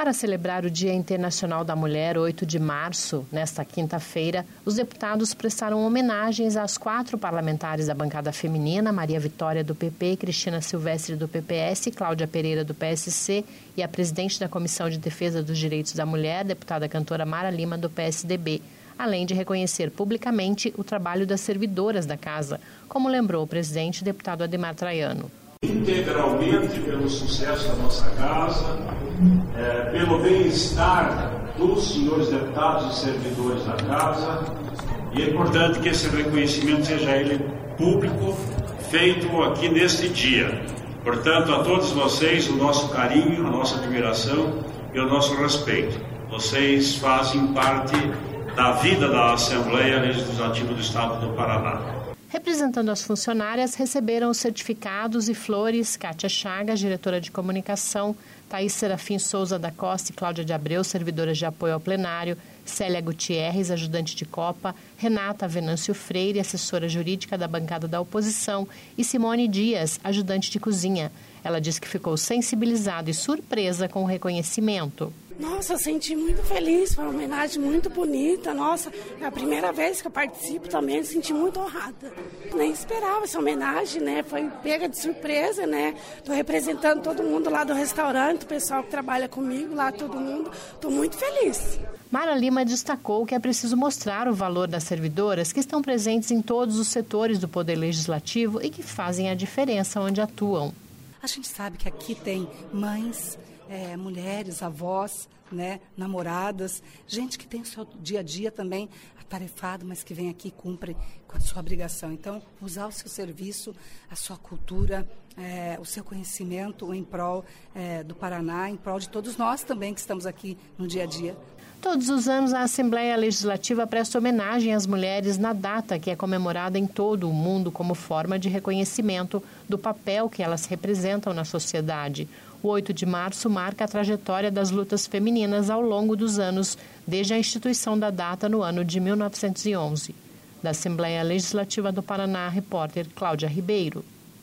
Para celebrar o Dia Internacional da Mulher, 8 de março, nesta quinta-feira, os deputados prestaram homenagens às 4 parlamentares da bancada feminina, Maria Vitória, do PP, Cristina Silvestre, do PPS, Cláudia Pereira, do PSC, e a presidente da Comissão de Defesa dos Direitos da Mulher, deputada cantora Mara Lima, do PSDB, além de reconhecer publicamente o trabalho das servidoras da casa, como lembrou o presidente, deputado Ademar Traiano. Integralmente pelo sucesso da nossa casa, pelo bem-estar dos senhores deputados e servidores da casa, e é importante que esse reconhecimento seja ele público, feito aqui neste dia. Portanto, a todos vocês, o nosso carinho, a nossa admiração e o nosso respeito. Vocês fazem parte da vida da Assembleia Legislativa do Estado do Paraná. Representando as funcionárias, receberam os certificados e flores Kátia Chagas, diretora de comunicação, Thaís Serafim Souza da Costa e Cláudia de Abreu, servidoras de apoio ao plenário, Célia Gutierrez, ajudante de Copa, Renata Venâncio Freire, assessora jurídica da bancada da oposição, e Simone Dias, ajudante de cozinha. Ela diz que ficou sensibilizada e surpresa com o reconhecimento. Nossa, eu senti muito feliz, foi uma homenagem muito bonita, nossa, é a primeira vez que eu participo também, eu senti muito honrada. Nem esperava essa homenagem, né, foi pega de surpresa, né, tô representando todo mundo lá do restaurante, o pessoal que trabalha comigo lá, todo mundo, tô muito feliz. Mara Lima destacou que é preciso mostrar o valor das servidoras que estão presentes em todos os setores do Poder Legislativo e que fazem a diferença onde atuam. A gente sabe que aqui tem mães, mulheres, avós, né, namoradas, gente que tem o seu dia a dia também atarefado, mas que vem aqui e cumpre com a sua obrigação. Então, usar o seu serviço, a sua cultura, o seu conhecimento em prol do Paraná, em prol de todos nós também que estamos aqui no dia a dia. Todos os anos, a Assembleia Legislativa presta homenagem às mulheres na data que é comemorada em todo o mundo como forma de reconhecimento do papel que elas representam na sociedade. O 8 de março marca a trajetória das lutas femininas ao longo dos anos, desde a instituição da data no ano de 1911. Da Assembleia Legislativa do Paraná, repórter Cláudia Ribeiro.